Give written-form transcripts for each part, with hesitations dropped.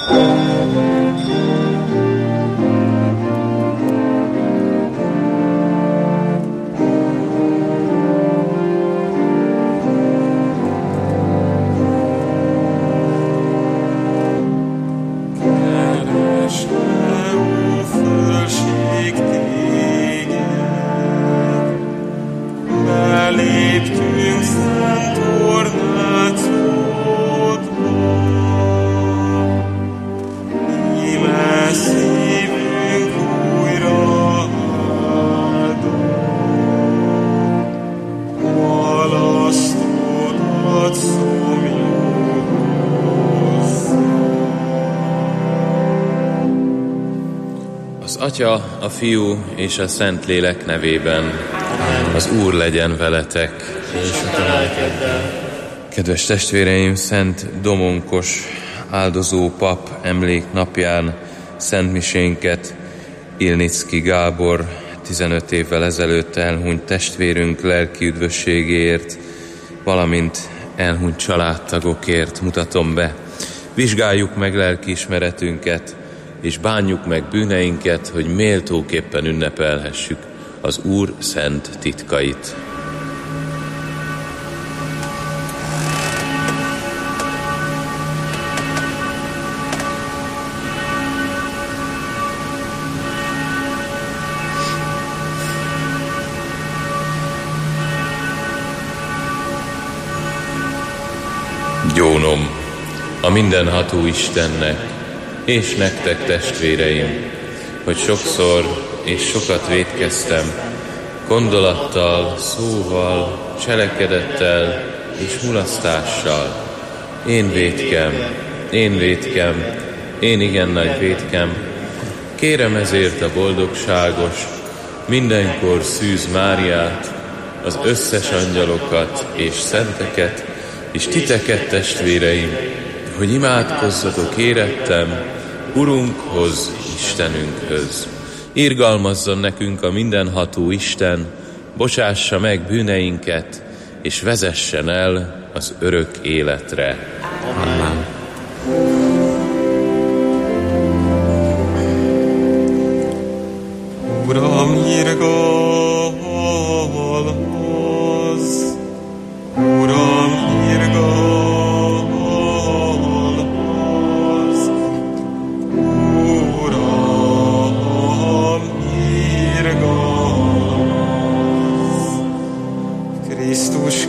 Atya, a Fiú és a Szentlélek nevében. Az Úr legyen veletek. És a te lelkeddel. Kedves testvéreim, Szent Domonkos áldozó pap emléknapján szentmisénket Ilnicki Gábor 15 évvel ezelőtt elhunyt testvérünk lelki üdvösségéért, valamint elhunyt családtagokért mutatom be. Vizsgáljuk meg lelkiismeretünket, és bánjuk meg bűneinket, hogy méltóképpen ünnepelhessük az Úr szent titkait. Gyónom a mindenható Istennek, és nektek, testvéreim, hogy sokszor és sokat vétkeztem, gondolattal, szóval, cselekedettel és mulasztással. Én vétkem, én igen nagy vétkem. Kérem ezért a boldogságos, mindenkor Szűz Máriát, az összes angyalokat és szenteket, és titeket, testvéreim, hogy imádkozzatok érettem Urunkhoz, Istenünkhöz. Irgalmazzon nekünk a mindenható Isten, bocsássa meg bűneinket, és vezessen el az örök életre. Amen. Uram, irgalmazz! Uram, irgalmazz! Krisztus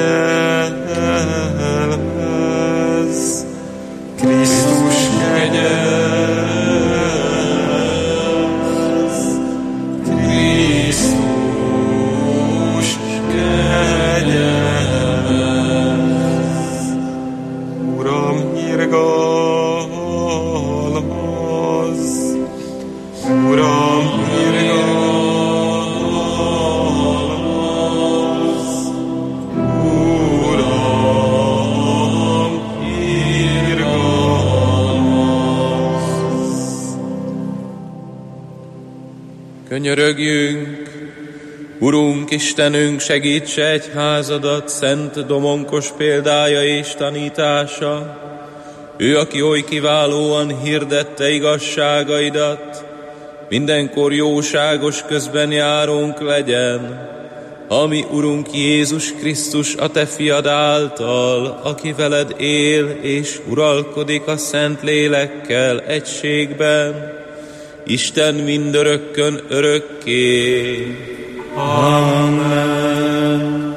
kegyelmez, Krisztus kegyelmez, Krisztus kegyelmez. Uram, irgalmazz, Uram, irgalmazz. Könyörögjünk! Urunk, Istenünk, segítse egyházadat Szent Domonkos példája és tanítása. Ő, aki oly kiválóan hirdette igazságaidat, mindenkor jóságos közben járónk legyen, ami Urunk Jézus Krisztus, a te fiad által, aki veled él és uralkodik a Szent Lélekkel egységben, Isten mindörökkön örökké. Amen.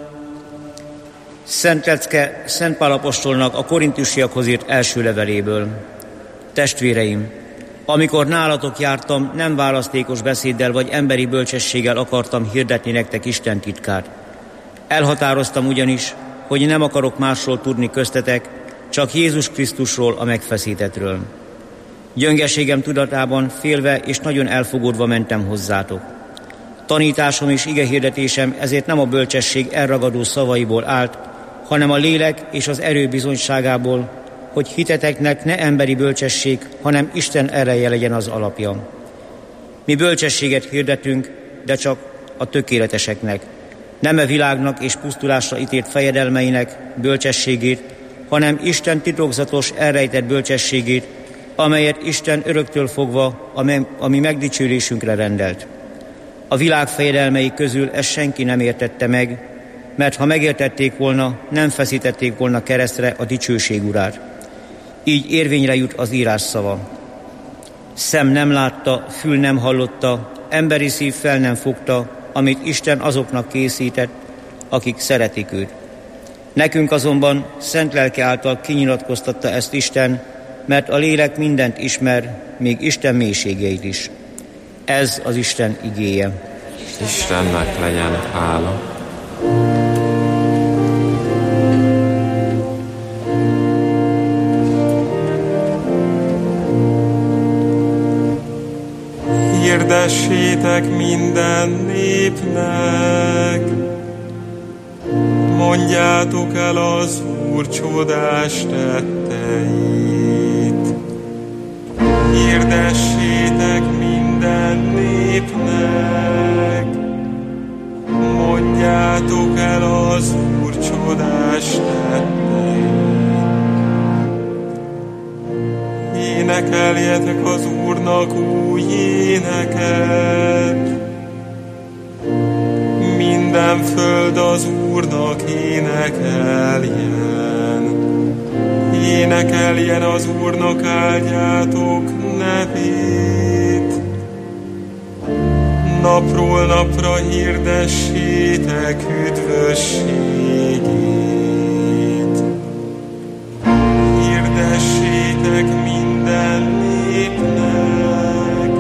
Szent lecke Szent Pál apostolnak a korintusiakhoz írt első leveléből. Testvéreim, amikor nálatok jártam, nem választékos beszéddel vagy emberi bölcsességgel akartam hirdetni nektek Isten titkát. Elhatároztam ugyanis, hogy nem akarok másról tudni köztetek, csak Jézus Krisztusról, a megfeszítettről. Gyöngeségem tudatában félve és nagyon elfogódva mentem hozzátok. Tanításom és igehirdetésem ezért nem a bölcsesség elragadó szavaiból állt, hanem a lélek és az erő bizonyságából, hogy hiteteknek ne emberi bölcsesség, hanem Isten ereje legyen az alapja. Mi bölcsességet hirdetünk, de csak a tökéleteseknek, nem a világnak és pusztulásra ítélt fejedelmeinek bölcsességét, hanem Isten titokzatos elrejtett bölcsességét, amelyet Isten öröktől fogva a mi megdicsülésünkre rendelt. A világ fejedelmei közül ezt senki nem értette meg, mert ha megértették volna, nem feszítették volna keresztre a dicsőség urát. Így érvényre jut az írás szava. Szem nem látta, fül nem hallotta, emberi szív fel nem fogta, amit Isten azoknak készített, akik szeretik őt. Nekünk azonban szent lelke által kinyilatkoztatta ezt Isten, mert a lélek mindent ismer, még Isten mélységeit is. Ez az Isten igéje. Istennek legyen hála. Hirdessétek minden népnek, mondjátok el az Úr csodás tetteit. Hirdessétek minden népnek, mondjátok el az Úr csodás tetteit. Énekeljetek az Úrnak új éneket, minden föld az Úrnak énekeljen. Énekeljen az Úrnak, áldjátok nevét. Napról napra hirdessétek üdvösségét. Hirdessétek minden népnek,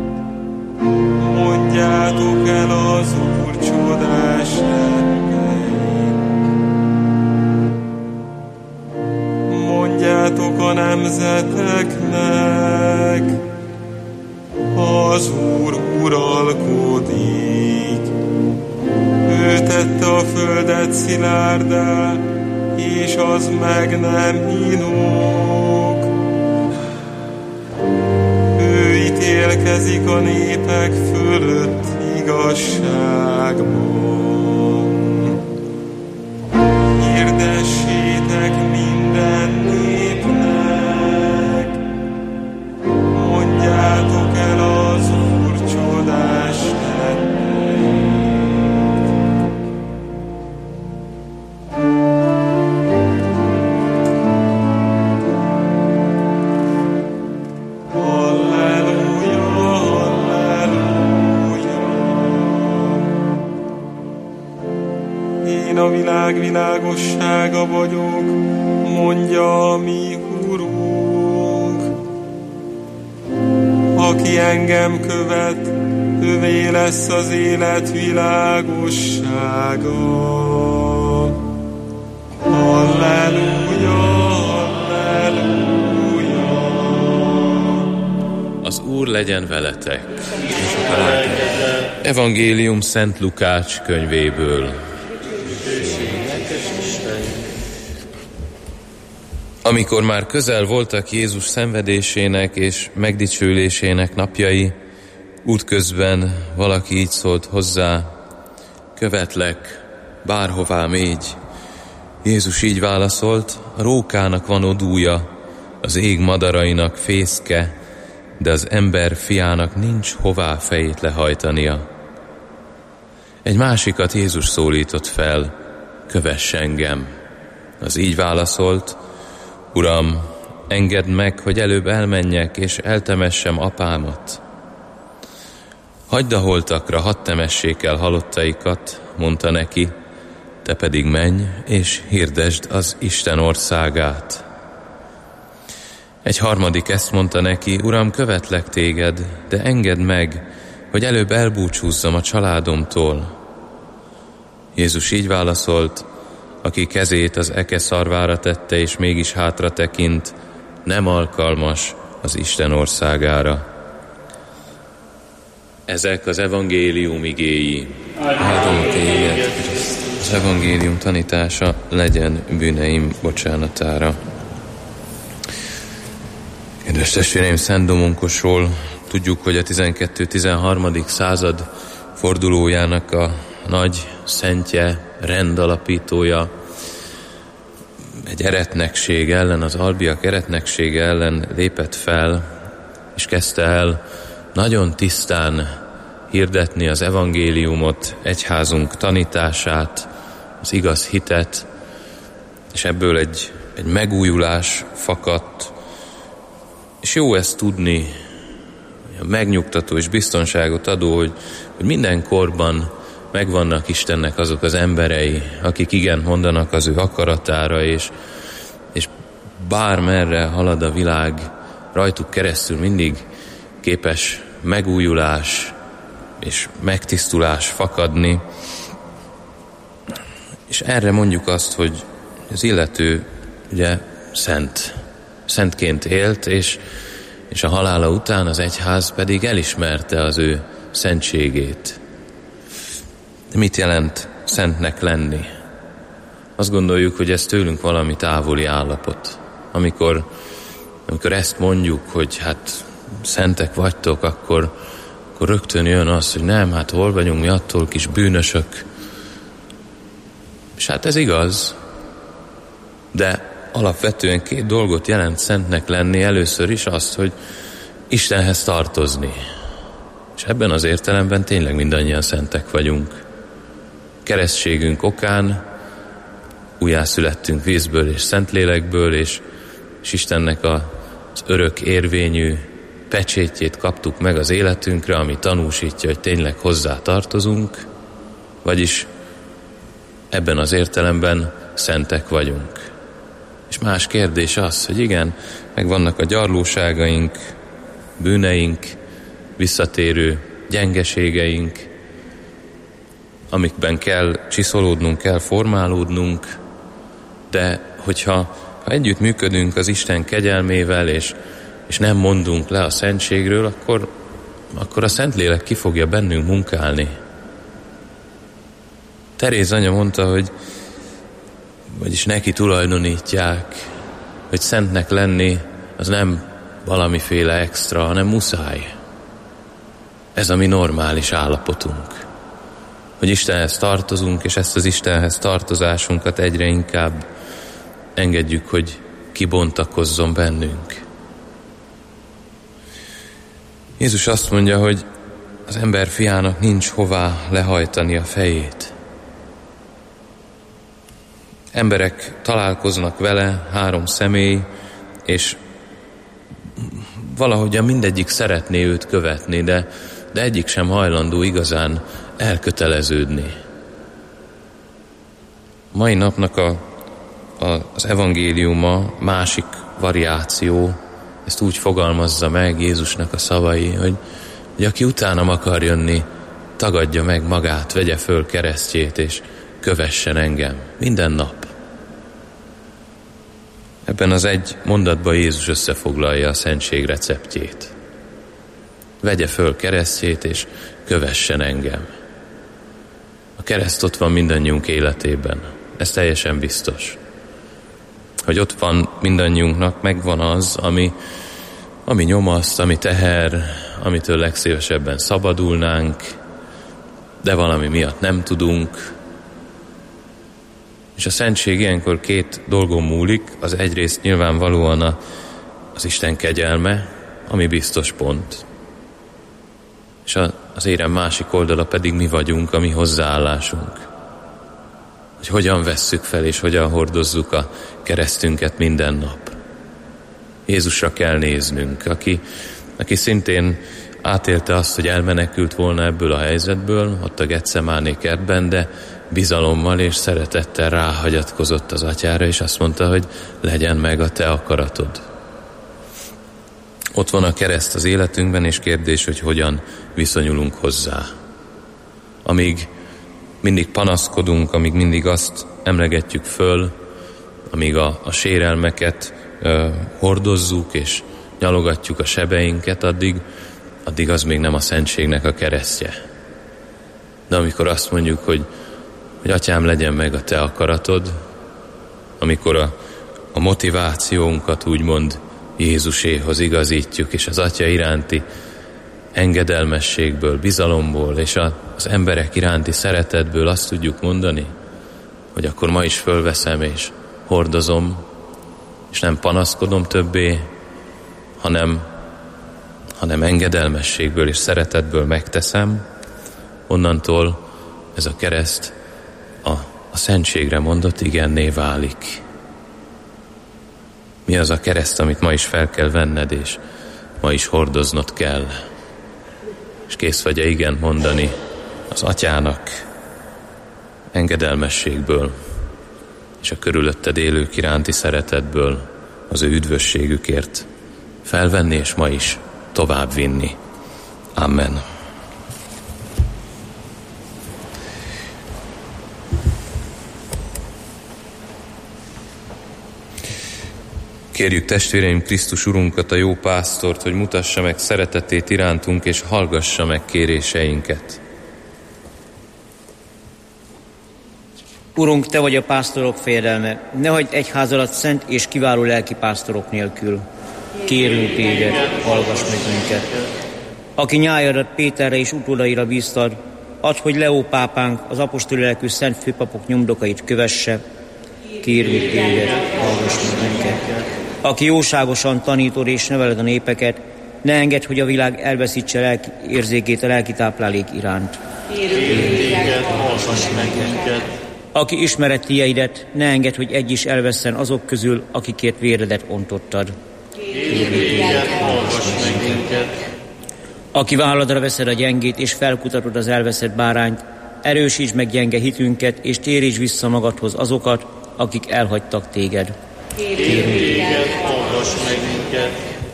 mondjátok el az Úr csodás tetteit. Mondjátok a nemzeteknek, az Úr uralkodik. Ő tette a földet szilárdá, és az meg nem hinók. Ő ítélkezik a népek fölött igazságban. Hirdessétek minden népnek, mondjátok el az Úr csodás tetteit. Halleluja, halleluja. Én a világ világossága vagyok, mondja a mi Urunk. Aki engem követ, ővé lesz az élet világossága. Halleluja, halleluja. Az Úr legyen veletek. Evangélium Szent Lukács könyvéből. Amikor már közel voltak Jézus szenvedésének és megdicsőlésének napjai, útközben valaki így szólt hozzá: követlek, bárhová mégy. Jézus így válaszolt: a rókának van odúja, az ég madarainak fészke, de az ember fiának nincs hová fejét lehajtania. Egy másikat Jézus szólított fel: kövess engem. Az így válaszolt: Uram, engedd meg, hogy előbb elmenjek és eltemessem apámat. Hagyd a holtakra, hadd temessék el halottaikat, mondta neki, te pedig menj és hirdesd az Isten országát. Egy harmadik ezt mondta neki: Uram, követlek téged, de engedd meg, hogy előbb elbúcsúzzam a családomtól. Jézus így válaszolt: aki kezét az eke szarvára tette, és mégis hátra tekint, nem alkalmas az Isten országára. Ezek az evangélium igéi. Áldom téged, Krisztus. Az evangélium tanítása legyen bűneim bocsánatára. Kedves testvéreim, Szent Domonkosról tudjuk, hogy a 12.-13. század fordulójának a nagy szentje, rendalapítója, egy eretnekség ellen, az albiak eretneksége ellen lépett fel, és kezdte el nagyon tisztán hirdetni az evangéliumot, egyházunk tanítását, az igaz hitet, és ebből egy megújulás fakadt. És jó ezt tudni, megnyugtató és biztonságot adó, hogy minden korban megvannak Istennek azok az emberei, akik igent mondanak az ő akaratára, és bármerre halad a világ, rajtuk keresztül mindig képes megújulás és megtisztulás fakadni. És erre mondjuk azt, hogy az illető ugye szentként élt, és a halála után az egyház pedig elismerte az ő szentségét. De mit jelent szentnek lenni? Azt gondoljuk, hogy ez tőlünk valami távoli állapot. Amikor ezt mondjuk, hogy hát szentek vagytok, akkor rögtön jön az, hogy nem, hát hol vagyunk mi attól kis bűnösök. És hát ez igaz, de alapvetően két dolgot jelent szentnek lenni. Először is azt, hogy Istenhez tartozni. És ebben az értelemben tényleg mindannyian szentek vagyunk. Keresztségünk okán újjászülettünk vízből és Szentlélekből, és Istennek az örök érvényű pecsétjét kaptuk meg az életünkre, ami tanúsítja, hogy tényleg hozzá tartozunk, vagyis ebben az értelemben szentek vagyunk. És más kérdés az, hogy igen, megvannak a gyarlóságaink, bűneink, visszatérő gyengeségeink, amikben kell csiszolódnunk, kell formálódnunk, de hogyha együtt működünk az Isten kegyelmével, és nem mondunk le a szentségről, akkor a Szentlélek ki fogja bennünk munkálni. Teréz anya mondta, vagyis neki tulajdonítják, hogy szentnek lenni az nem valamiféle extra, hanem muszáj. Ez a mi normális állapotunk. Hogy Istenhez tartozunk, és ezt az Istenhez tartozásunkat egyre inkább engedjük, hogy kibontakozzon bennünk. Jézus azt mondja, hogy az ember fiának nincs hová lehajtani a fejét. Emberek találkoznak vele, 3 személy, és valahogyan mindegyik szeretné őt követni, de egyik sem hajlandó igazán elköteleződni. Mai napnak az evangéliuma másik variáció, ezt úgy fogalmazza meg Jézusnak a szavai, hogy aki utánam akar jönni, tagadja meg magát, vegye föl keresztjét, és kövessen engem minden nap. Ebben az egy mondatban Jézus összefoglalja a szentség receptjét. Vegye föl keresztjét, és kövessen engem. A kereszt ott van mindannyiunk életében. Ez teljesen biztos. Hogy ott van mindannyiunknak, megvan az, ami nyomaszt, ami teher, amitől legszívesebben szabadulnánk, de valami miatt nem tudunk. És a szentség ilyenkor 2 dolgon múlik. Az egyrészt nyilvánvalóan az Isten kegyelme, ami biztos pont. És az érem másik oldala pedig mi vagyunk, a mi hozzáállásunk. Hogy hogyan vesszük fel, és hogyan hordozzuk a keresztünket minden nap. Jézusra kell néznünk, aki szintén átélte azt, hogy elmenekült volna ebből a helyzetből, ott a Getsemáné kertben, de bizalommal és szeretettel ráhagyatkozott az atyára, és azt mondta, hogy legyen meg a te akaratod. Ott van a kereszt az életünkben, és kérdés, hogy hogyan viszonyulunk hozzá. Amíg mindig panaszkodunk, amíg mindig azt emlegetjük föl, amíg a sérelmeket hordozzuk, és nyalogatjuk a sebeinket, addig az még nem a szentségnek a keresztje. De amikor azt mondjuk, hogy atyám, legyen meg a te akaratod, amikor a motivációnkat úgymond Jézuséhoz igazítjuk, és az atya iránti engedelmességből, bizalomból, és az emberek iránti szeretetből azt tudjuk mondani, hogy akkor ma is fölveszem, és hordozom, és nem panaszkodom többé, hanem engedelmességből és szeretetből megteszem, onnantól ez a kereszt a szentségre mondott igenné válik. Mi az a kereszt, amit ma is fel kell venned, és ma is hordoznod kell? És kész vagy-e igent mondani az atyának engedelmességből, és a körülötted élők iránti szeretetből az ő üdvösségükért felvenni, és ma is tovább vinni. Amen. Kérjük testvéreim Krisztus Urunkat, a jó pásztort, hogy mutassa meg szeretetét irántunk, és hallgassa meg kéréseinket. Urunk, Te vagy a pásztorok fejedelme, ne hagyd egyházadat szent és kiváló lelki pásztorok nélkül. Kérünk Téged, hallgass meg minket. Aki nyájadat Péterre és utódaira bíztad, add, hogy Leó pápánk az apostoli lelkű szent főpapok nyomdokait kövesse. Kérünk Téged, hallgass meg minket. Aki jóságosan tanítod és neveled a népeket, ne engedd, hogy a világ elveszítse érzékét a lelki táplálék iránt. Kérünk Téged, hallgass meg minket. Aki ismerettieidet, ne engedd, hogy egy is elvesszen azok közül, akikért véredet ontottad. Kérünk Téged, hallgass meg minket. Aki válladra veszed a gyengét, és felkutatod az elveszett bárányt, erősítsd meg gyenge hitünket, és térítsd vissza magadhoz azokat, akik elhagytak téged. Kérünk Téged, hallgass meg minket.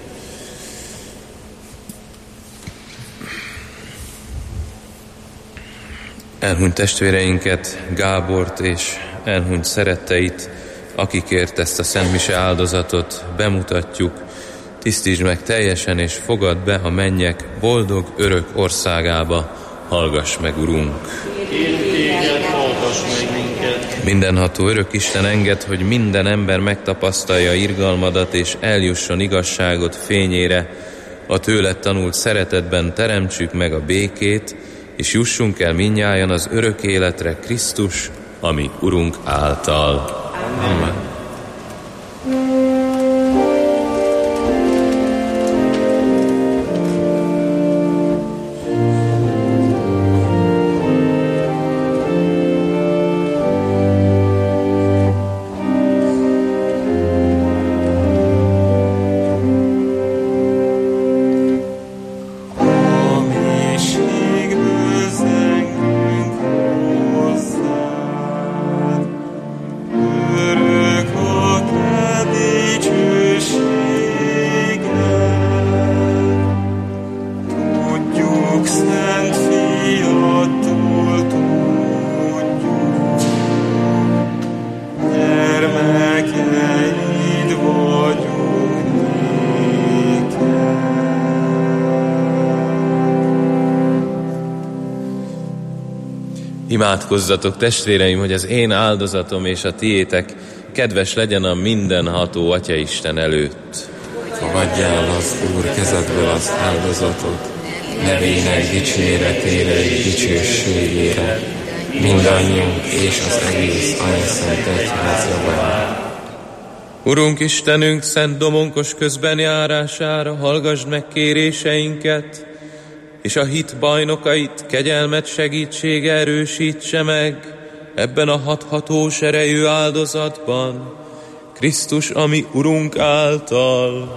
Elhunyt testvéreinket, Gábort és elhunyt szeretteit, akikért ezt a Szent Mise áldozatot bemutatjuk, tisztítsd meg teljesen, és fogadd be a mennyek boldog örök országába. Hallgass meg, Urunk! Kérünk Téged, hallgass meg minket. Mindenható örök Isten, engedd, hogy minden ember megtapasztalja irgalmadat, és eljusson igazságod fényére. A tőled tanult szeretetben teremtsük meg a békét, és jussunk el mindnyájan az örök életre Krisztus, ami Urunk által. Amen. Imádkozzatok, testvéreim, hogy az én áldozatom és a tiétek kedves legyen a mindenható Atyaisten előtt. Fogadj el az Úr kezedből az áldozatot, nevének dicséretére és dicsőségére, mindannyiunk és az egész anyaszent egyház javára. Urunk Istenünk, szent domonkos közbenjárására hallgasd meg kéréseinket, és a hit bajnokait kegyelmet segítsége erősítse meg ebben a hathatós erejű áldozatban, Krisztus, ami Urunk által.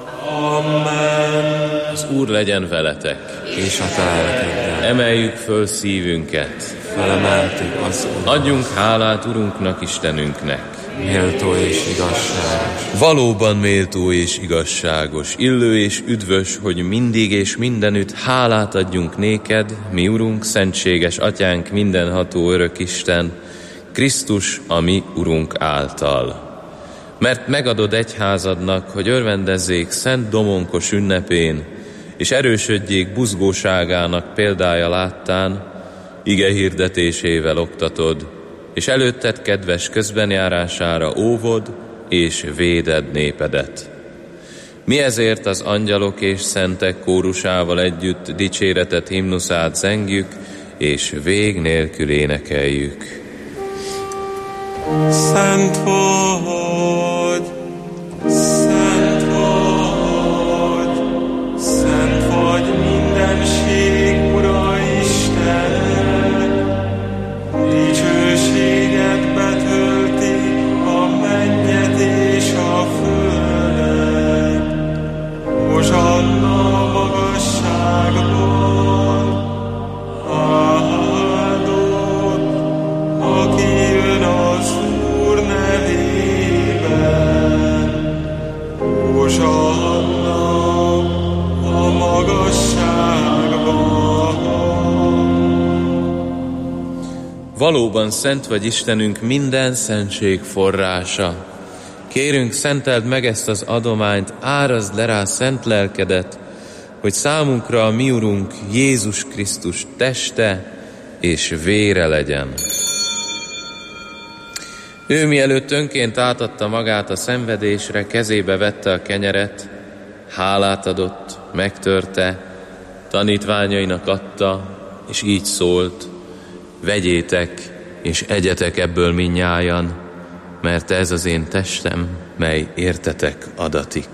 Amen. Az Úr legyen veletek, És a te lelkeddel. emeljük föl szívünket, Felemeltük az Urat. adjunk hálát Urunknak, Istenünknek. Méltó és igazságos. Valóban méltó és igazságos, illő és üdvös, hogy mindig és mindenütt hálát adjunk néked, mi Urunk, szentséges Atyánk, mindenható örök Isten, Krisztus, a mi Urunk által. Mert megadod egyházadnak, hogy örvendezzék szent domonkos ünnepén, és erősödjék buzgóságának példája láttán, ige hirdetésével oktatod, és előtted kedves közbenjárására óvod és véded népedet. Mi ezért az angyalok és szentek kórusával együtt dicséretet himnuszát zengjük, és vég nélkül énekeljük. Szent vagy, szent vagy, szent vagy mindenség Ura Isten. Dicsőséget betölti a mennyet és a földet. Hozsanna magasságban, áldott, aki jön az Úr nevében. Hozsanna a magasságban. Valóban szent vagy Istenünk, minden szentség forrása. Kérünk, szenteld meg ezt az adományt, árazd le rá szent lelkedet, hogy számunkra a mi Urunk Jézus Krisztus teste és vére legyen. Ő mielőtt önként átadta magát a szenvedésre, kezébe vette a kenyeret, hálát adott, megtörte, tanítványainak adta, és így szólt: vegyétek és egyetek ebből mindnyájan, mert ez az én testem, mely értetek adatik.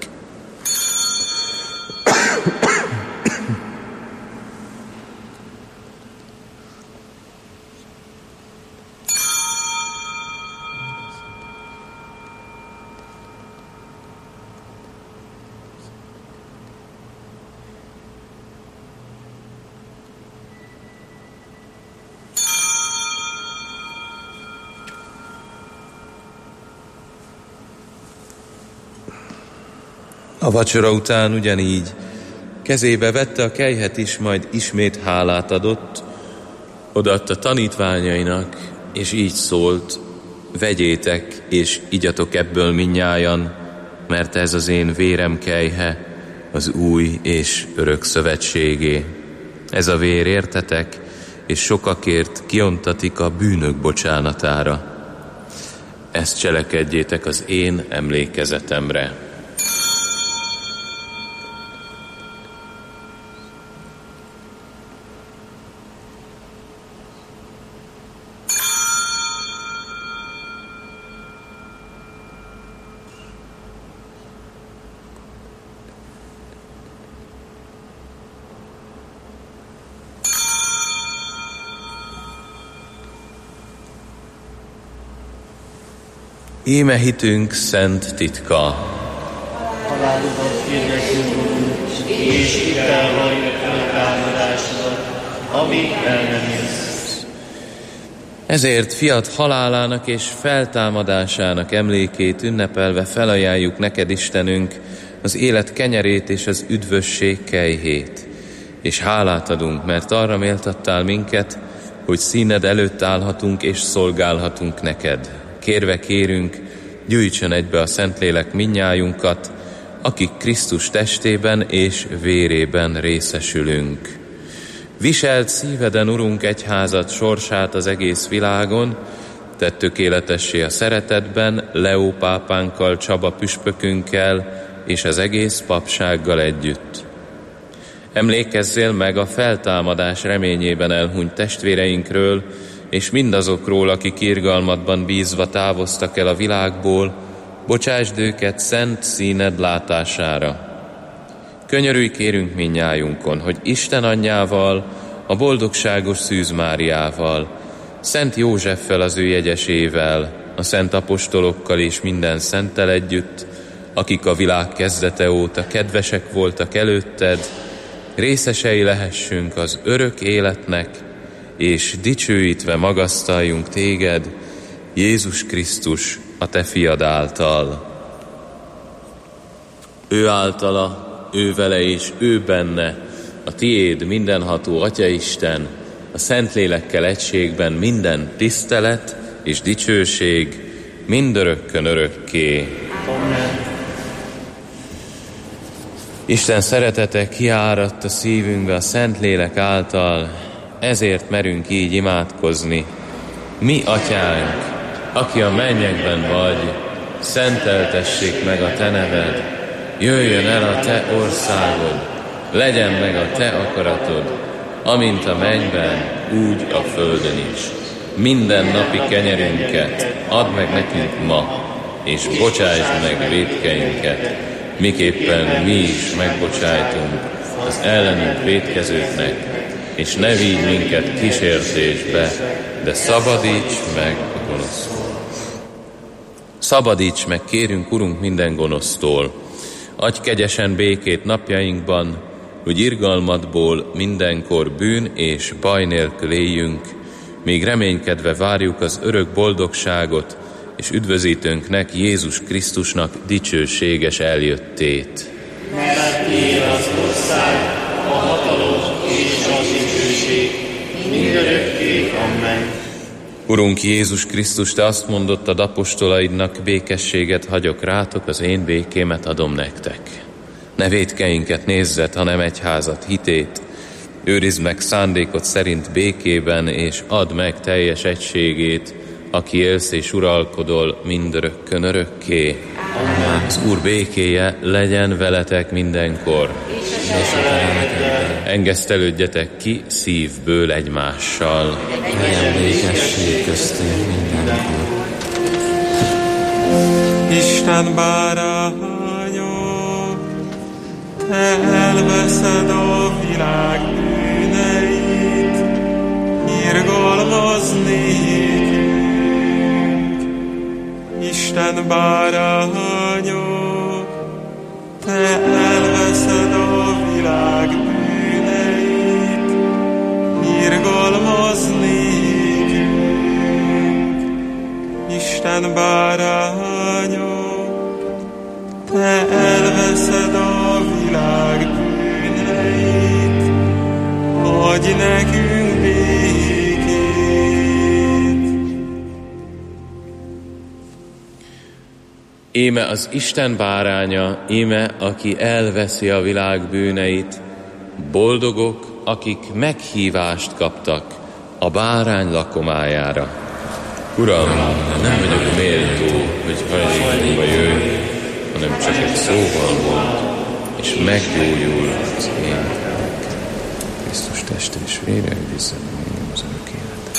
A vacsora után ugyanígy kezébe vette a kelyhet is, majd ismét hálát adott, odaadta tanítványainak, és így szólt: vegyétek és igyatok ebből mindnyájan, mert ez az én vérem kelyhe, az új és örök szövetségé. Ez a vér értetek, és sokakért kiontatik a bűnök bocsánatára. Ezt cselekedjétek az én emlékezetemre. Íme hitünk szent titka. Halálodat hirdetünk, Urunk, és hitel vagy feltámadásodat, amíg el nem jössz. Ezért fiat halálának és feltámadásának emlékét ünnepelve felajánljuk neked, Istenünk, az élet kenyerét és az üdvösség kelyhét. És hálát adunk, mert arra méltattál minket, hogy színed előtt állhatunk és szolgálhatunk neked. Kérve kérünk, gyűjtsön egybe a Szentlélek mindnyájunkat, akik Krisztus testében és vérében részesülünk. Viselt szíveden, Urunk, egyházad sorsát az egész világon, tedd tökéletessé a szeretetben, Leó pápánkkal, Csaba püspökünkkel és az egész papsággal együtt. Emlékezzél meg a feltámadás reményében elhunyt testvéreinkről, és mindazokról, akik irgalmadban bízva távoztak el a világból, bocsásd őket szent színed látására. Könyörülj kérünk mindnyájunkon, hogy Isten anyjával, a boldogságos Szűz Máriával, Szent Józseffel az ő jegyesével, a szent apostolokkal és minden szenttel együtt, akik a világ kezdete óta kedvesek voltak előtted, részesei lehessünk az örök életnek, és dicsőítve magasztaljunk téged, Jézus Krisztus, a te fiad által. Ő általa, ő vele és ő benne, a tiéd mindenható Atyaisten, a Szentlélekkel egységben minden tisztelet és dicsőség, mindörökkön örökké. Amen. Isten szeretete kiáradt a szívünkbe a Szentlélek által, ezért merünk így imádkozni. Mi, Atyánk, aki a mennyekben vagy, szenteltessék meg a te neved, jöjjön el a te országod, legyen meg a te akaratod, amint a mennyben, úgy a földön is. minden napi kenyerünket add meg nekünk ma, és bocsásd meg vétkeinket, miképpen mi is megbocsájtunk az ellenünk vétkezőknek, és ne vigy minket kísértésbe, de szabadíts meg a gonosztól. Szabadíts meg, kérünk, Urunk, minden gonosztól. Adj kegyesen békét napjainkban, hogy irgalmadból mindenkor bűn és baj nélkül éljünk, míg reménykedve várjuk az örök boldogságot, és üdvözítőnknek, Jézus Krisztusnak dicsőséges eljöttét. Mert tiéd az ország, a hatalom és a dicsőség, mindörökké. Amen. Urunk Jézus Krisztus, Te azt mondottad apostolaidnak, békességet hagyok rátok, az én békémet adom nektek. Ne vétkeinket nézzet, hanem egyházat, hitét. Őrizd meg szándékot szerint békében, és add meg teljes egységét, aki élsz és uralkodol mindörökkön örökké. Amen. Az Úr békéje legyen veletek mindenkor. Engesztelődjetek ki szívből egymással. Legyen békesség köztünk mindenkor. Isten bárányok, Te elveszed a világ bűneit, irgalmaz nékünk. Isten bárányok, Te elveszed a világ bűneit, irgalmaz nékünk. Isten bárányok, Te elveszed a világ bűneit, adj nekünk békét. Íme az Isten báránya, íme, aki elveszi a világ bűneit. Boldogok, akik meghívást kaptak a bárány lakomájára. Uram, nem vagyok méltó, hogy hajlékba jöjj, hanem csak egy szóval mond, és meggyógyul az én lelkem. Krisztus teste és vére üdítsen engem az örök életet.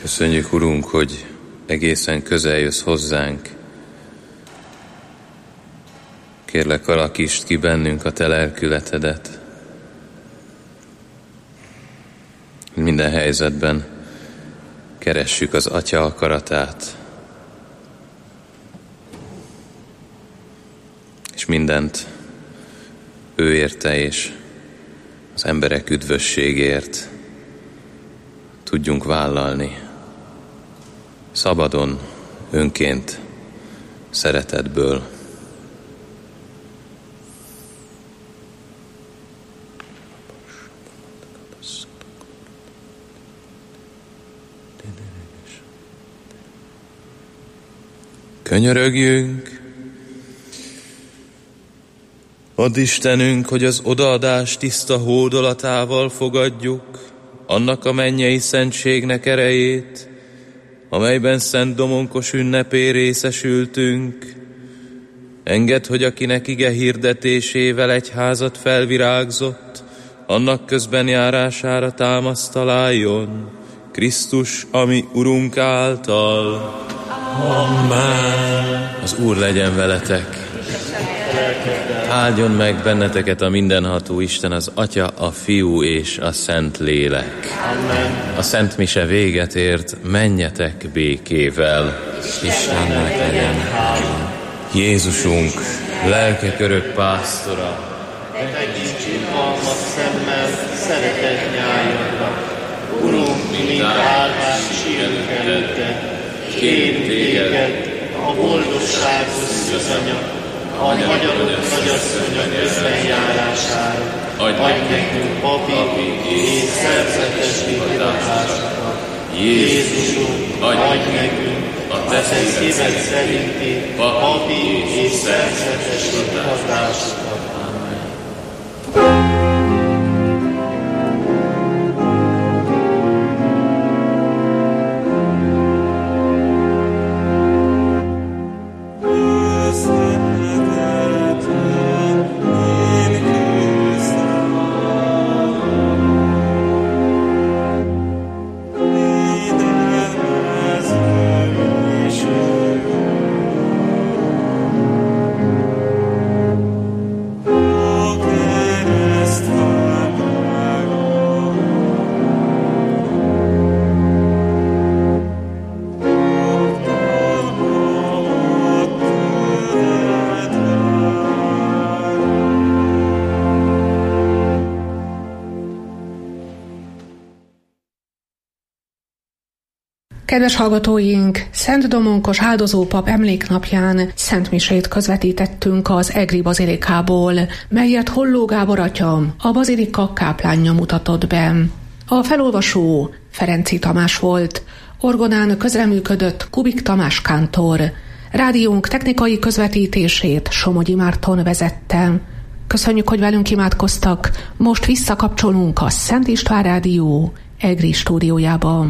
Köszönjük, Urunk, hogy egészen közel jössz hozzánk. Kérlek, alakítsd ki bennünk a Te lelkületedet. Minden helyzetben keressük az Atya akaratát, és mindent ő érte, és az emberek üdvösségért tudjunk vállalni. Szabadon, önként, szeretetből. Könyörögjünk! Add Istenünk, hogy az odaadás tiszta hódolatával fogadjuk annak a mennyei szentségnek erejét, amelyben Szent Domonkos ünnepén részesültünk. Engedd, hogy akinek ige hirdetésével egyházat felvirágzott, annak közben járására támaszt találjon, Krisztus, ami Urunk által. Amen. Az Úr legyen veletek. Áldjon meg benneteket a mindenható Isten, az Atya, a Fiú és a Szent Lélek. Amen. A Szent Mise véget ért, menjetek békével. Istennek legyen hála. Jézusunk, lelkek örök pásztora, Tekints irgalmas szemmel szeretett nyájadra. Urunk, mint áldás sírunk előtte, kérünk téged, a boldogságos szűzanya, a magyarok nagyasszonya közbenjárására, adj nekünk papi és szerzetes hivatásokat. Jézusunk, adj nekünk a te szíved szerinti papi és szerzetes hivatásokat. Kedves hallgatóink, Szent Domonkos áldozópap emléknapján szentmisét közvetítettünk az Egri bazilikából, melyet Holló Gábor atya, a bazilika káplánja mutatott be. A felolvasó Ferenczy Tamás volt, orgonán közreműködött Kubik Tamás kántor, rádiónk technikai közvetítését Somogyi Márton vezette. Köszönjük, hogy velünk imádkoztak, most visszakapcsolunk a Szent István Rádió Egri stúdiójába.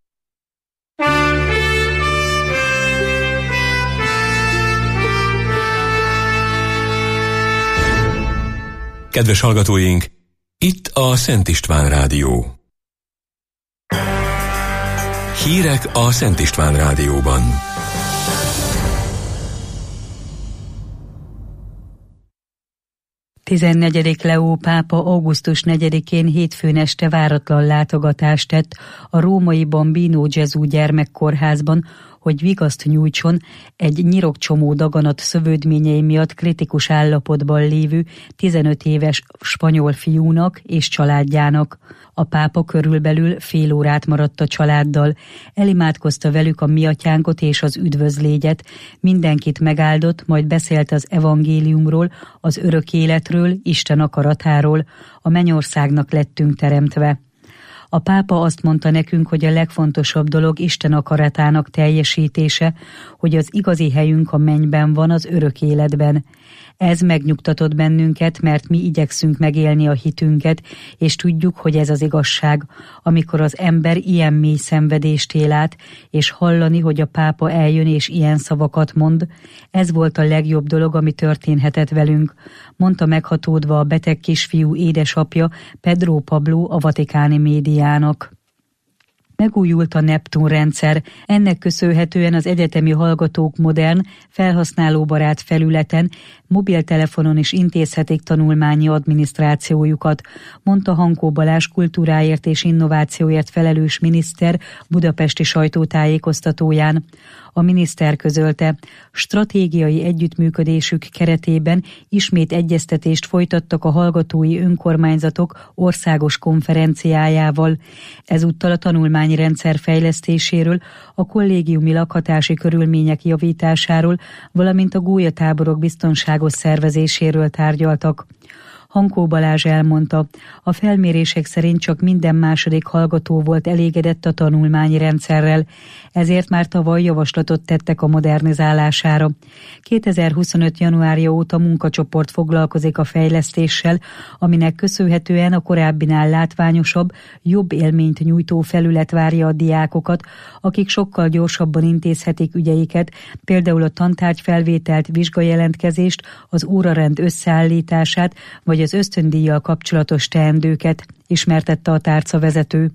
Kedves hallgatóink, itt a Szent István Rádió. Hírek a Szent István Rádióban. Tizennegyedik Leó pápa augusztus 4-én hétfőn este váratlan látogatást tett a római Bambino Gesù gyermekkórházban, hogy vigaszt nyújtson egy nyirokcsomó daganat szövődményei miatt kritikus állapotban lévő 15 éves spanyol fiúnak és családjának. A pápa körülbelül fél órát maradt a családdal, elimádkozta velük a mi atyánkot és az üdvözlégyet, mindenkit megáldott, majd beszélt az evangéliumról, az örök életről, Isten akaratáról, a mennyországnak lettünk teremtve. A pápa azt mondta nekünk, hogy a legfontosabb dolog Isten akaratának teljesítése, hogy az igazi helyünk a mennyben van, az örök életben. Ez megnyugtatott bennünket, mert mi igyekszünk megélni a hitünket, és tudjuk, hogy ez az igazság, amikor az ember ilyen mély szenvedést él át, és hallani, hogy a pápa eljön és ilyen szavakat mond, ez volt a legjobb dolog, ami történhetett velünk, mondta meghatódva a beteg kisfiú édesapja Pedro Pablo a vatikáni médiának. Megújult a Neptun rendszer, ennek köszönhetően az egyetemi hallgatók modern, felhasználóbarát felületen, mobiltelefonon is intézhetik tanulmányi adminisztrációjukat, mondta Hankó Balázs kultúráért és innovációért felelős miniszter budapesti sajtótájékoztatóján. A miniszter közölte, stratégiai együttműködésük keretében ismét egyeztetést folytattak a hallgatói önkormányzatok országos konferenciájával. Ezúttal a tanulmányrendszer fejlesztéséről, a kollégiumi lakhatási körülmények javításáról, valamint a gólyatáborok biztonságos szervezéséről tárgyaltak. Hankó Balázs elmondta, a felmérések szerint csak minden második hallgató volt elégedett a tanulmányi rendszerrel, ezért már tavaly javaslatot tettek a modernizálására. 2025. januárja óta munkacsoport foglalkozik a fejlesztéssel, aminek köszönhetően a korábbinál látványosabb, jobb élményt nyújtó felület várja a diákokat, akik sokkal gyorsabban intézhetik ügyeiket, például a tantárgyfelvételt, vizsgajelentkezést, az órarend összeállítását, vagy az ösztöndíjjal kapcsolatos teendőket, ismertette a tárcavezető.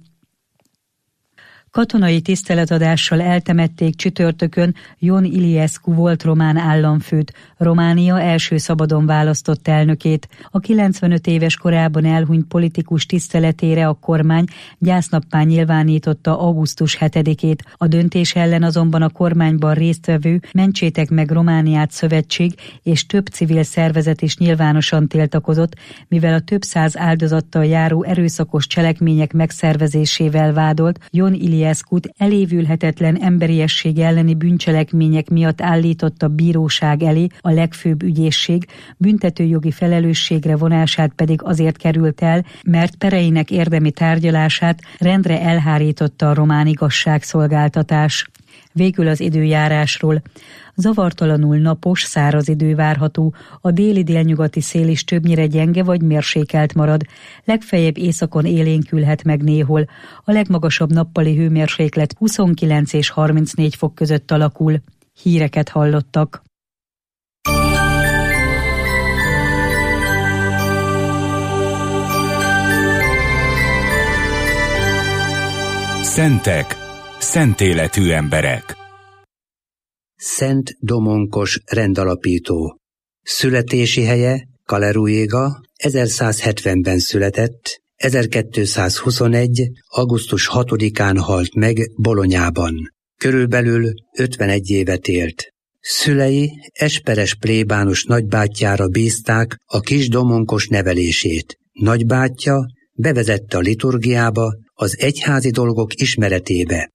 Katonai tiszteletadással eltemették csütörtökön Ion Iliescu volt román államfőt, Románia első szabadon választott elnökét. A 95 éves korában elhunyt politikus tiszteletére a kormány gyásznappá nyilvánította augusztus 7-ét. A döntés ellen azonban a kormányban résztvevő Mentsétek meg Romániát szövetség és több civil szervezet is nyilvánosan tiltakozott, mivel a több száz áldozattal járó erőszakos cselekmények megszervezésével vádolt Ion Iliescu elévülhetetlen emberiesség elleni bűncselekmények miatt állította bíróság elé a legfőbb ügyészség, büntetőjogi felelősségre vonását pedig azért került el, mert pereinek érdemi tárgyalását rendre elhárította a román igazságszolgáltatás. Végül az időjárásról. Zavartalanul napos, száraz idő várható, a déli-délnyugati szél is többnyire gyenge vagy mérsékelt marad, legfeljebb északon élénkülhet meg néhol. A legmagasabb nappali hőmérséklet 29 és 34 fok között alakul. Híreket hallottak. Szentek, szent életű emberek. Szent Domonkos rendalapító. Születési helye Kalerujéga, 1170-ben született, 1221. augusztus 6-án halt meg Bolonyában. Körülbelül 51 évet élt. Szülei esperes plébános nagybátyjára bízták a kis Domonkos nevelését. Nagybátyja bevezette a liturgiába, az egyházi dolgok ismeretébe.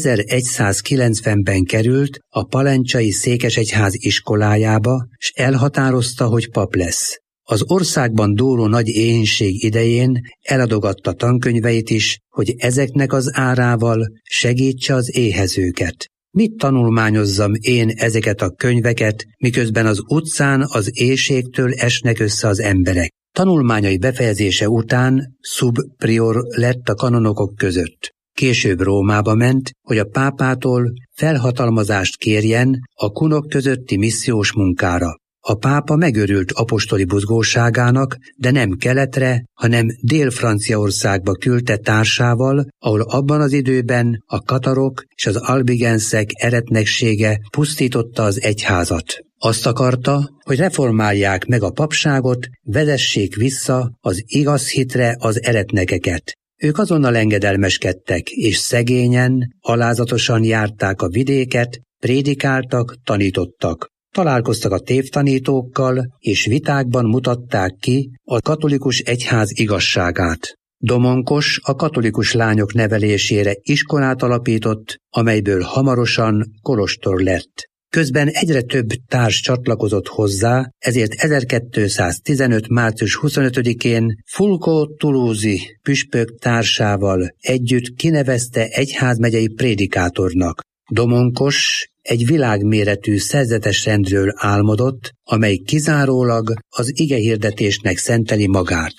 1190-ben került a palencsai székesegyház iskolájába, s elhatározta, hogy pap lesz. Az országban dúló nagy éhínség idején eladogatta tankönyveit is, hogy ezeknek az árával segítse az éhezőket. Mit tanulmányozzam én ezeket a könyveket, miközben az utcán az éhségtől esnek össze az emberek? Tanulmányai befejezése után szubprior lett a kanonokok között. Később Rómába ment, hogy a pápától felhatalmazást kérjen a kunok közötti missziós munkára. A pápa megörült apostoli buzgóságának, de nem keletre, hanem Dél-Franciaországba küldte társával, ahol abban az időben a katarok és az albigenszek eretneksége pusztította az egyházat. Azt akarta, hogy reformálják meg a papságot, vezessék vissza az igaz hitre az eretnekeket. Ők azonnal engedelmeskedtek, és szegényen, alázatosan járták a vidéket, prédikáltak, tanítottak. Találkoztak a tévtanítókkal, és vitákban mutatták ki a katolikus egyház igazságát. Domonkos a katolikus lányok nevelésére iskolát alapított, amelyből hamarosan kolostor lett. Közben egyre több társ csatlakozott hozzá, ezért 1215. március 25-én Fulco Toulouse-i püspök társával együtt kinevezte egyházmegyei prédikátornak. Domonkos egy világméretű szerzetes rendről álmodott, amely kizárólag az igehirdetésnek szenteli magát.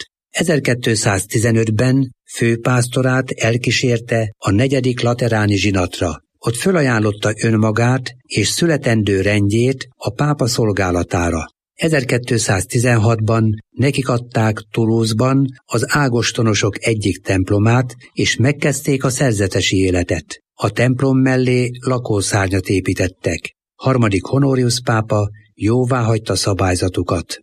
1215-ben főpásztorát elkísérte a 4. lateráni zsinatra. Ott fölajánlotta önmagát és születendő rendjét a pápa szolgálatára. 1216-ban nekik adták Toulouse-ban az ágostonosok egyik templomát, és megkezdték a szerzetesi életet. A templom mellé lakószárnyat építettek. Harmadik Honorius pápa jóváhagyta szabályzatukat.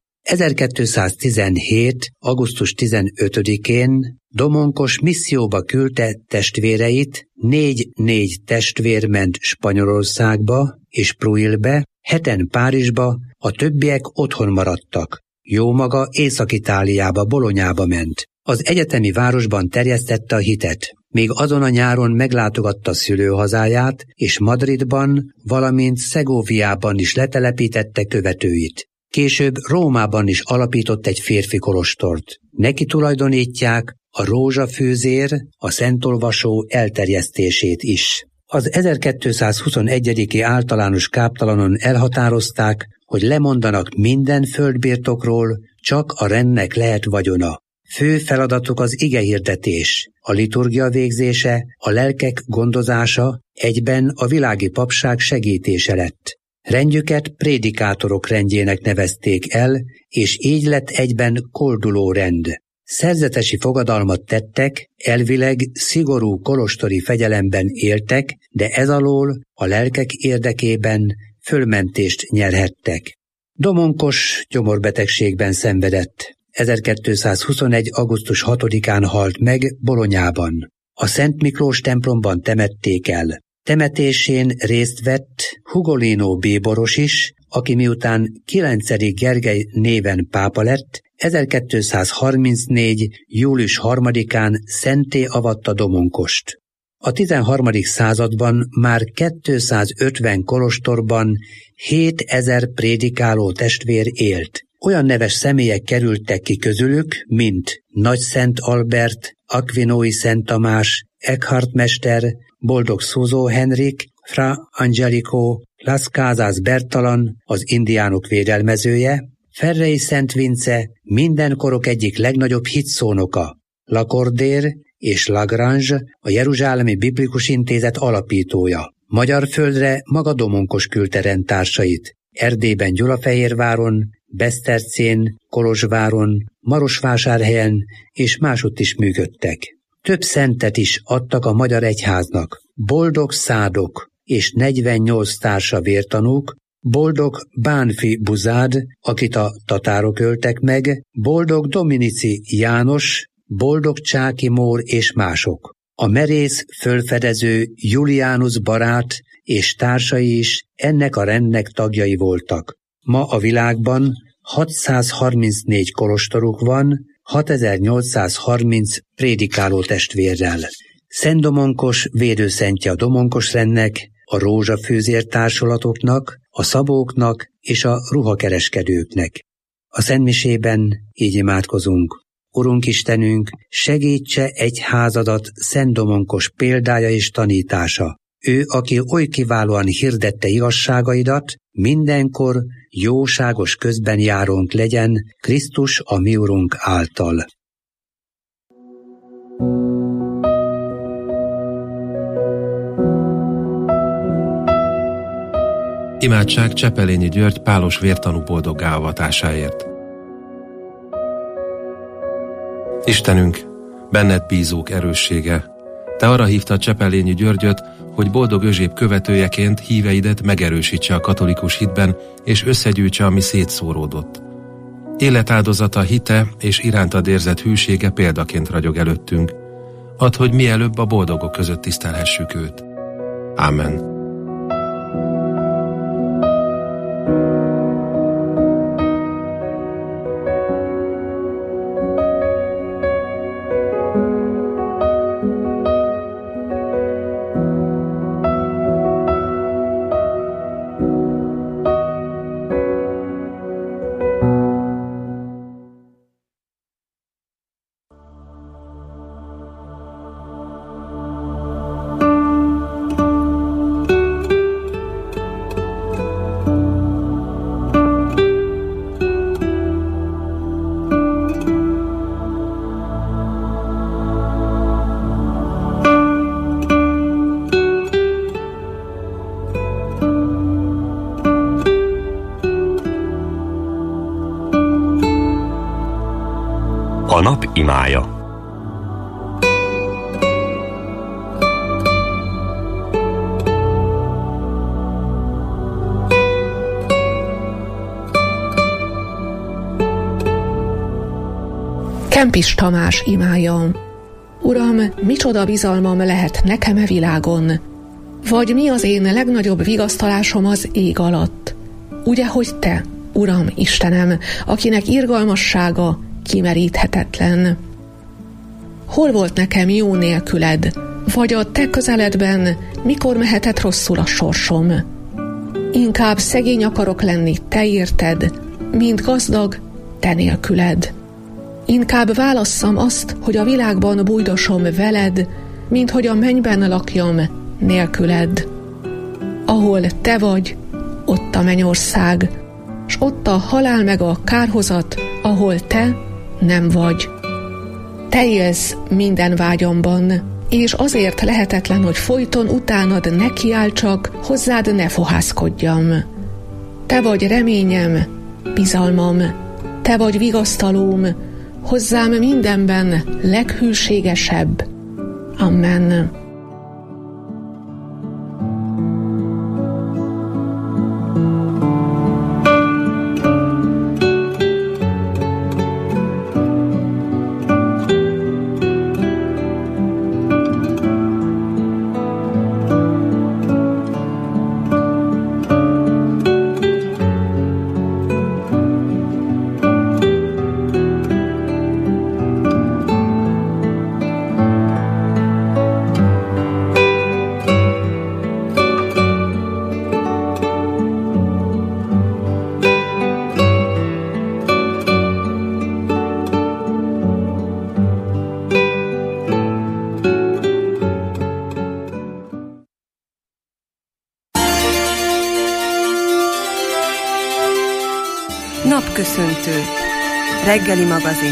1217. augusztus 15-én Domonkos misszióba küldte testvéreit, 4 testvér ment Spanyolországba és Pruilbe, 7 Párizsba, a többiek otthon maradtak. Jómaga Észak-Itáliába, Bolonyába ment. Az egyetemi városban terjesztette a hitet. Még azon a nyáron meglátogatta szülőhazáját, és Madridban, valamint Szegóviában is letelepítette követőit. Később Rómában is alapított egy férfi kolostort. Neki tulajdonítják a rózsafűzér, a szentolvasó elterjesztését is. Az 1221. általános káptalanon elhatározták, hogy lemondanak minden földbirtokról, csak a rendnek lehet vagyona. Fő feladatuk az igehirdetés, a liturgia végzése, a lelkek gondozása, egyben a világi papság segítése lett. Rendjüket prédikátorok rendjének nevezték el, és így lett egyben kolduló rend. Szerzetesi fogadalmat tettek, elvileg szigorú kolostori fegyelemben éltek, de ez alól a lelkek érdekében fölmentést nyerhettek. Domonkos gyomorbetegségben szenvedett. 1221. augusztus 6-án halt meg Bolonyában. A Szent Miklós templomban temették el. Temetésén részt vett Ugolino bíboros is, aki miután 9. Gergely néven pápa lett, 1234. július 3-án szentté avatta Domonkost. A 13. században már 250 kolostorban 7000 prédikáló testvér élt. Olyan neves személyek kerültek ki közülük, mint Nagy Szent Albert, Aquinói Szent Tamás, Eckhart mester, Boldog Szúzó Henrik, Fra Angelico, Las Casas Bertalan, az indiánok védelmezője, Ferrei Szent Vince, minden korok egyik legnagyobb hitszónoka, Lacordaire és Lagrange, a Jeruzsálemi Biblikus Intézet alapítója. Magyar földre maga Domonkos küldte rendtársait. Erdélyben Gyulafehérváron, Besztercén, Kolozsváron, Marosvásárhelyen és másutt is működtek. Több szentet is adtak a magyar egyháznak. Boldog Szádok és 48 társa vértanúk, Boldog Bánfi Buzád, akit a tatárok öltek meg, Boldog Dominici János, Boldog Csáki Mór és mások. A merész fölfedező Julianus barát és társai is ennek a rendnek tagjai voltak. Ma a világban 634 kolostoruk van, 6830 prédikáló testvérrel. Szent Domonkos védőszentje a Domonkos rendnek, a rózsafűzér társulatoknak, a szabóknak és a ruhakereskedőknek. A szentmisében így imádkozunk. Urunk Istenünk, segítse egyházadat Szent Domonkos példája és tanítása. Ő, aki oly kiválóan hirdette igazságaidat, mindenkor jóságos közben járónk legyen Krisztus a mi Urunk által. Imádság Csepelényi György pálos vértanú boldoggá avatásáért. Istenünk, benned bízók erőssége, te arra hívtad Csepelényi Györgyöt, hogy boldog Özséb követőjeként híveidet megerősítse a katolikus hitben, és összegyűjtse, ami szétszóródott. Életáldozata, hite és irántad érzett hűsége példaként ragyog előttünk. Add, hogy mielőbb a boldogok között tisztelhessük őt. Ámen. A nap imája. Kempis Tamás imája. Uram, micsoda bizalmam lehet nekem e világon? Vagy mi az én legnagyobb vigasztalásom az ég alatt? Ugye, hogy te, Uram, Istenem, akinek irgalmassága kimeríthetetlen. Hol volt nekem jó nélküled? Vagy a te közeledben mikor mehetett rosszul a sorsom? Inkább szegény akarok lenni te érted, mint gazdag te nélküled. Inkább válasszam azt, hogy a világban bújdosom veled, mint hogy a mennyben lakjam nélküled. Ahol te vagy, ott a mennyország, s ott a halál meg a kárhozat, ahol te nem vagy. Te élsz minden vágyamban, és azért lehetetlen, hogy folyton utánad ne kiáltsak, hozzád ne fohászkodjam. Te vagy reményem, bizalmam, te vagy vigasztalóm, hozzám mindenben leghűségesebb. Amen. Napköszöntő. Reggeli magazin.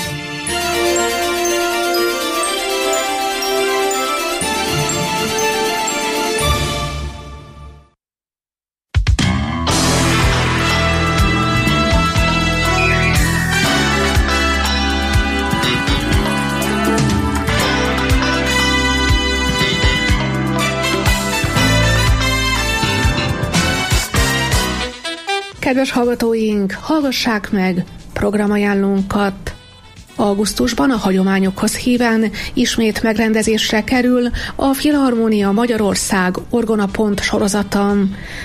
Kedves hallgatóink, hallgassák meg programajánlónkat! Augusztusban a hagyományokhoz híven ismét megrendezésre kerül a Filharmónia Magyarország Orgonapont sorozata.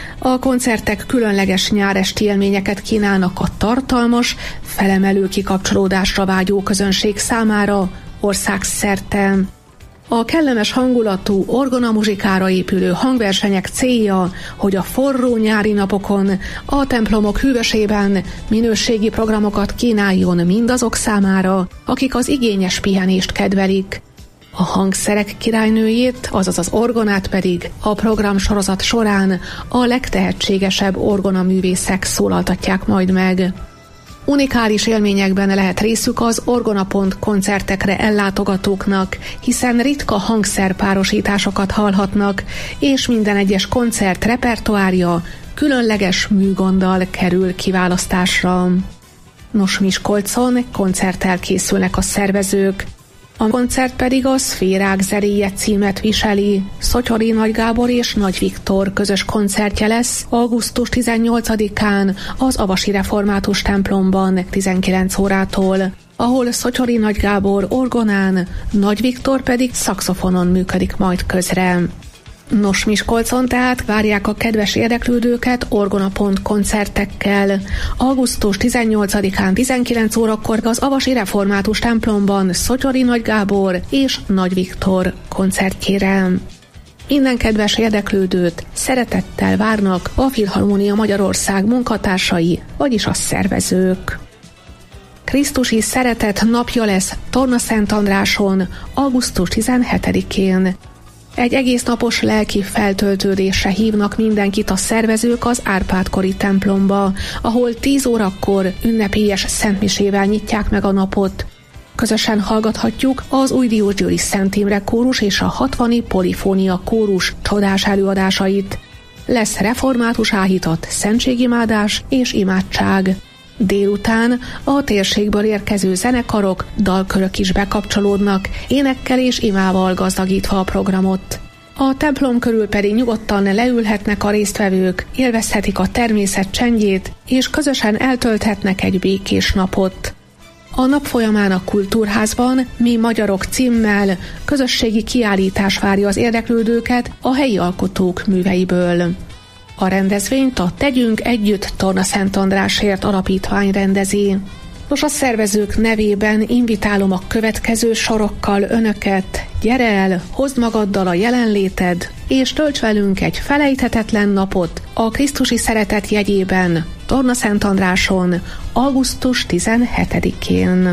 A koncertek különleges nyáresti élményeket kínálnak a tartalmas, felemelő kikapcsolódásra vágyó közönség számára országszerte. A kellemes hangulatú orgonamuzsikára épülő hangversenyek célja, hogy a forró nyári napokon a templomok hűvösében minőségi programokat kínáljon mindazok számára, akik az igényes pihenést kedvelik. A hangszerek királynőjét, azaz az orgonát pedig a programsorozat során a legtehetségesebb orgonaművészek szólaltatják majd meg. Unikális élményekben lehet részük az Orgonapont koncertekre ellátogatóknak, hiszen ritka hangszerpárosításokat hallhatnak, és minden egyes koncert repertoárja különleges műgonddal kerül kiválasztásra. Nos, Miskolcon koncerttel készülnek a szervezők. A koncert pedig a Szférák zenéje címet viseli. Szotyori Nagy Gábor és Nagy Viktor közös koncertje lesz augusztus 18-án az Avasi Református templomban 19 órától, ahol Szotyori Nagy Gábor orgonán, Nagy Viktor pedig szaxofonon működik majd közre. Nos, Miskolcon tehát várják a kedves érdeklődőket Orgonapont koncertekkel. Augusztus 18-án 19 órakor az Avasi Református templomban Szotyori Nagy Gábor és Nagy Viktor koncertjére. Minden kedves érdeklődőt szeretettel várnak a Filharmónia Magyarország munkatársai, vagyis a szervezők. Krisztusi Szeretet napja lesz Torna-Szentandráson, augusztus 17-én. Egy egész napos lelki feltöltődésre hívnak mindenkit a szervezők az Árpád-kori templomba, ahol 10 órakor ünnepélyes szentmisével nyitják meg a napot. Közösen hallgathatjuk az Új Diósgyőri Szent Imre kórus és a 60. Polifónia kórus csodás előadásait. Lesz református áhítat, szentségimádás és imádság. Délután a térségből érkező zenekarok, dalkörök is bekapcsolódnak, énekkel és imával gazdagítva a programot. A templom körül pedig nyugodtan leülhetnek a résztvevők, élvezhetik a természet csendjét, és közösen eltölthetnek egy békés napot. A nap folyamán a Kultúrházban Mi magyarok címmel közösségi kiállítás várja az érdeklődőket a helyi alkotók műveiből. A rendezvényt a Tegyünk Együtt Torna Szent Andrásért alapítvány rendezi. Nos, a szervezők nevében invitálom a következő sorokkal önöket. Gyere el, hozd magaddal a jelenléted, és tölts velünk egy felejthetetlen napot a Krisztusi szeretet jegyében Torna Szent Andráson, augusztus 17-én.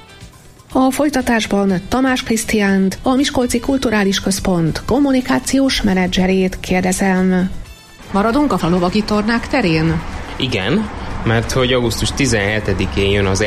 A folytatásban Tamás Krisztiánt, a Miskolci Kulturális Központ kommunikációs menedzserét kérdezem. Maradunk a falovagi tornák terén? Igen, mert hogy augusztus 17-én jön az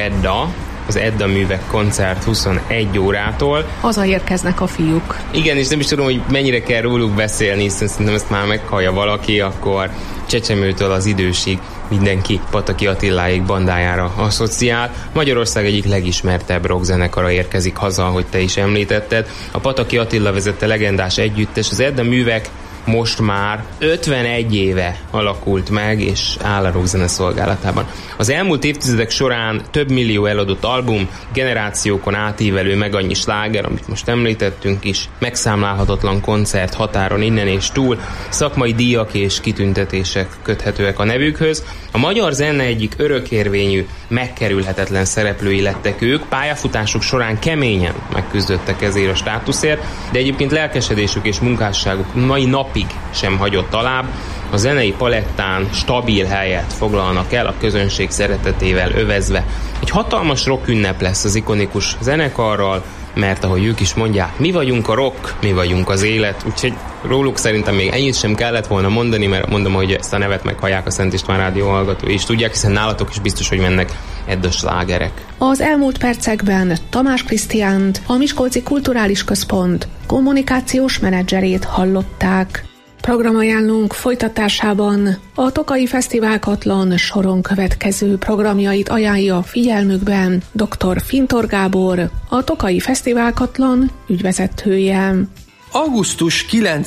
Edda Művek koncert 21 órától. Hazaérkeznek a fiúk. Igen, és nem is tudom, hogy mennyire kell róluk beszélni, hiszen szerintem ezt már meghallja valaki, akkor Csecsemőtől az idősig mindenki Pataki Attiláék bandájára asszociál. Magyarország egyik legismertebb rockzenekara érkezik haza, ahogy te is említetted. A Pataki Attila vezette legendás együttes, az Edda Művek most már 51 éve alakult meg, és áll a rockzene szolgálatában. Az elmúlt évtizedek során több millió eladott album, generációkon átívelő meg annyi sláger, amit most említettünk is, megszámlálhatatlan koncert határon innen és túl, szakmai díjak és kitüntetések köthetőek a nevükhöz. A magyar zene egyik örökérvényű, megkerülhetetlen szereplői lettek ők, pályafutásuk során keményen megküzdöttek ezért a státuszért, de egyébként lelkesedésük és munkásságuk mai napig sem hagyott alább, a zenei palettán stabil helyet foglalnak el, a közönség szeretetével övezve. Egy hatalmas rock ünnep lesz az ikonikus zenekarral, mert ahogy ők is mondják, mi vagyunk a rock, mi vagyunk az élet, úgyhogy róluk szerintem még ennyit sem kellett volna mondani, mert mondom, hogy ezt a nevet meghallják a Szent István Rádió hallgatói is tudják, hiszen nálatok is biztos, hogy mennek Edda slágerek. Az elmúlt percekben Tamás Krisztiánt, a Miskolci Kulturális Központ kommunikációs menedzserét hallották. Programajánlónk folytatásában a Tokaji Fesztiválkatlon soron következő programjait ajánlja figyelmükben dr. Fintor Gábor, a Tokaji Fesztiválkatlon ügyvezetője. Augusztus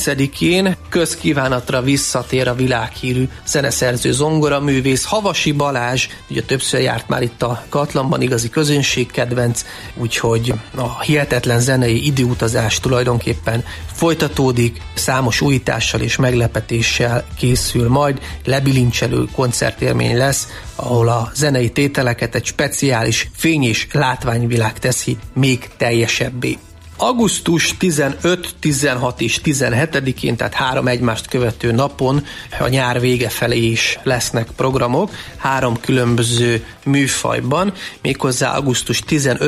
9-én közkívánatra visszatér a világhírű zeneszerző zongoraművész Havasi Balázs, ugye többször járt már itt a Katlanban, igazi közönségkedvenc, úgyhogy a hihetetlen zenei időutazás tulajdonképpen folytatódik, számos újítással és meglepetéssel készül majd, lebilincselő koncertélmény lesz, ahol a zenei tételeket egy speciális fény- és látványvilág teszi még teljesebbé. Augusztus 15, 16 és 17-én, tehát 3 egymást követő napon a nyár vége felé is lesznek programok, 3 különböző műfajban, méghozzá augusztus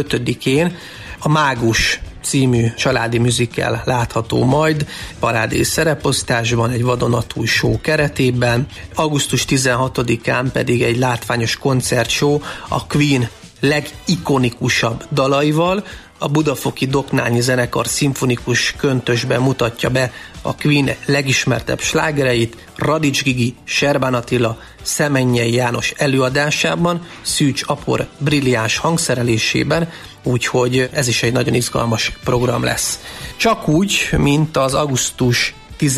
15-én a Mágus című családi musical látható majd parádés szereposztásban, egy vadonatúj show keretében, augusztus 16-án pedig egy látványos koncertshow a Queen legikonikusabb dalaival, a budafoki Doknányi zenekar szimfonikus köntösben mutatja be a Queen legismertebb slágereit Radics Gigi, Serbán Attila, Szemennyei János előadásában, Szűcs Apor brilliáns hangszerelésében, úgyhogy ez is egy nagyon izgalmas program lesz. Csak úgy, mint az augusztus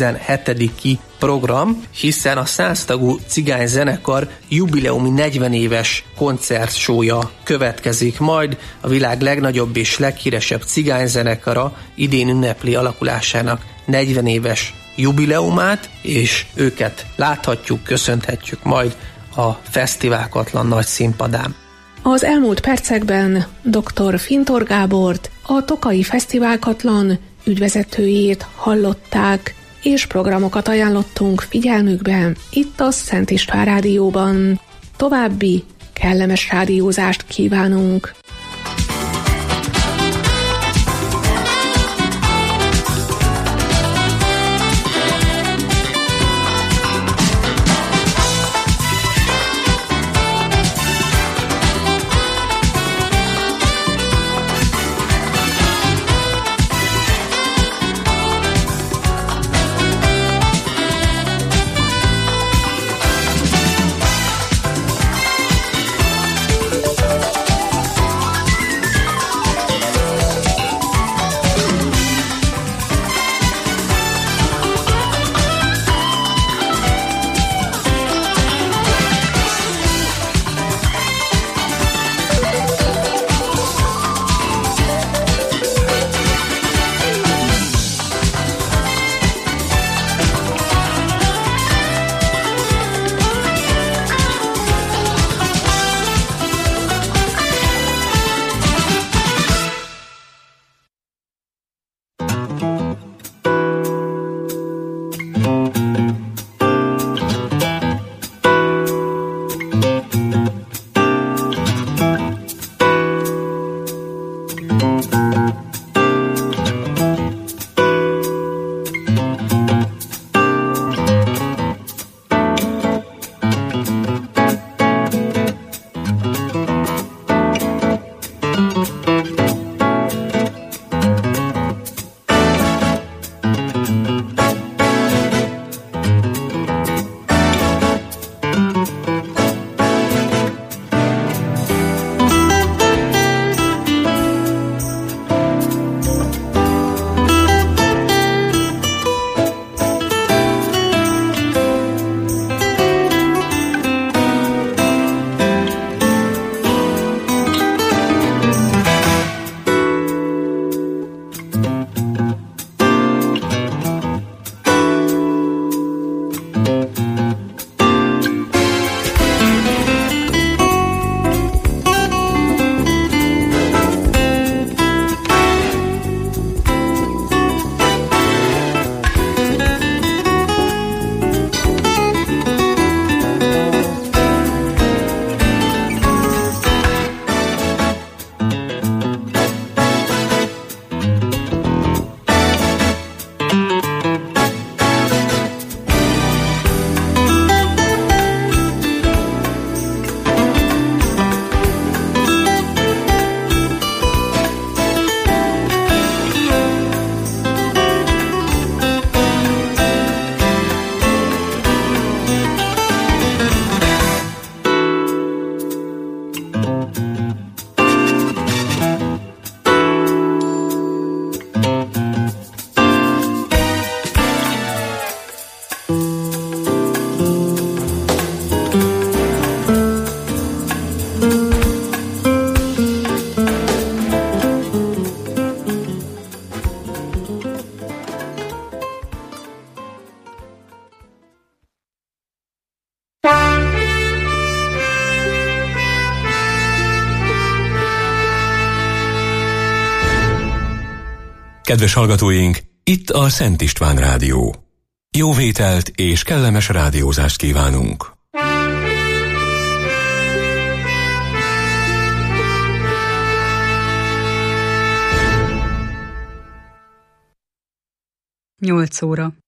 17-i program, hiszen a 100 tagú cigány zenekar jubileumi 40 éves koncertsója következik majd. A világ legnagyobb és leghíresebb cigány zenekara idén ünnepli alakulásának 40 éves jubileumát, és őket láthatjuk, köszönhetjük majd a Fesztiválkatlan nagy színpadán. Az elmúlt percekben dr. Fintor Gábort, a Tokaji Fesztiválkatlon ügyvezetőjét hallották, és programokat ajánlottunk figyelmükben itt a Szent István Rádióban. További kellemes rádiózást kívánunk! Kedves hallgatóink, itt a Szent István Rádió. Jó vételt és kellemes rádiózást kívánunk! Nyolc óra.